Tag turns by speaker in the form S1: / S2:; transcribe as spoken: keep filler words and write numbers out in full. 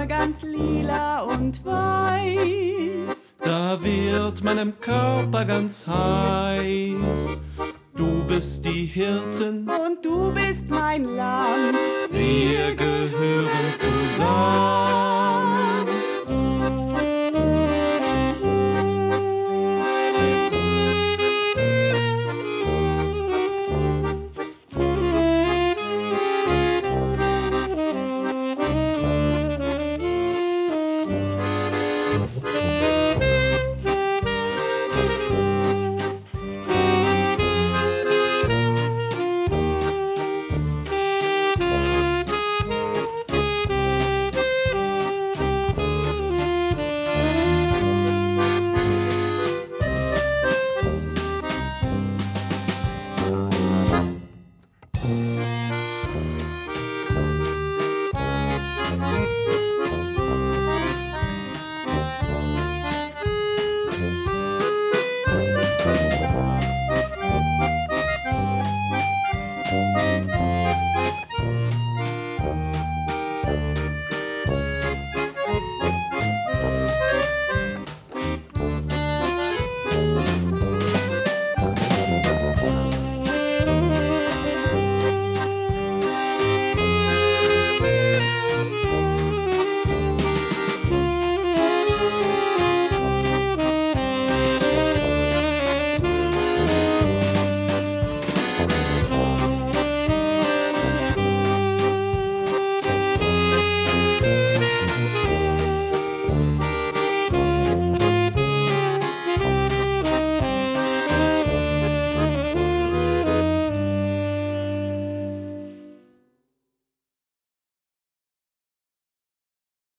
S1: Sommer ganz lila und weiß.
S2: Da wird meinem Körper ganz heiß. Du bist die Hirten
S1: Und du bist mein Lamm.
S2: Wir gehören zusammen.